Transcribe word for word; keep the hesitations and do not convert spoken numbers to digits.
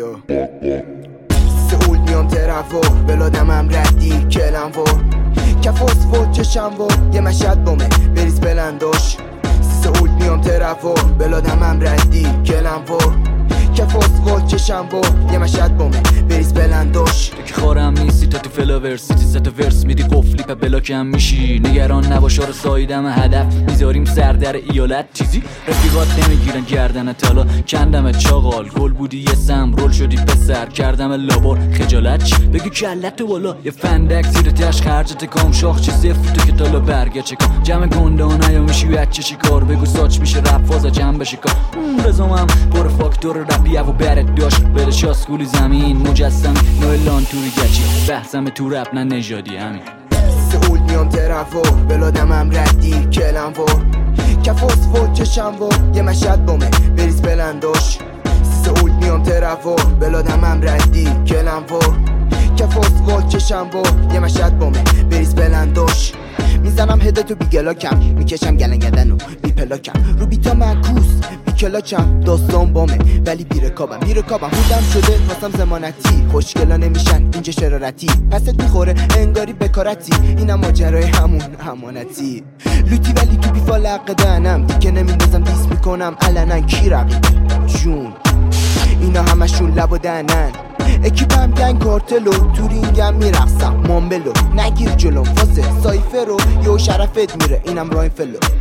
رادیو سئول میام ترفو بلادمم ردی کلم و کفاس فوت چشم و یه مشهد بومه بریز بلنداش سئول میام ترفو بلادمم ردی کلم و کفاس فوت چشم و یه مشهد بومه بریز بلنداش تو که خورم نیستی تا تو فلاورسیتی ست ورس میدی قفلی پا بلاکم میشی نگران نباش آره سایدم هدف میذاریم سر در ایالت چیزی رفیقات نمیگیرن گردن تالا کندم چاقال گل بودی یه سم رول شدی پسر کردم لابار خجالت چی بگی کلت بالا یه فندک زیر تش خرجت کام شاخ چی صفر تو که تالا برگه چکام جمع گنده ها نیا میشی بچه چی کار بگو ساچ میشه رپ فازا جمع بشی کار رزومم پر فاکتور رپی و برد داشت بره شاسکولی زمین مجسم نویلان توری گچی بحثم تو رپ نه نژادی همین سئول میام ترفو بلادمم ردی کلم و کفاس فوت چشم و یه مشهد بومه بریز بلنداش سئول میام ترفو بلادمم ردی کلم و کفاس فوت چشم و یه مشهد بومه بریز بلنداش میزنم هدتو بی گلاکم میکشم گلنگدن و بی پلاکم رو بیتا معکوس بی کلاکم داستان بامه ولی بی رکابم بی رکابم بودم شده واسم زمانتی خوشگلا نمیشن اینجا شرارتی پست میخوره انگاری بکارتی اینم ماجرای همون امانتی لوتی ولی تو بی فالق دهنم دیگه نمیندازم دیس میکنم علنا کی رقیبه جون اینا همشون لب و دهنن اکیپم گنگ کارتلو تورینگم میرقصم مامبلو نگیر جلوم فاسه سایفر رو یو شرفت میره اینم راین فلو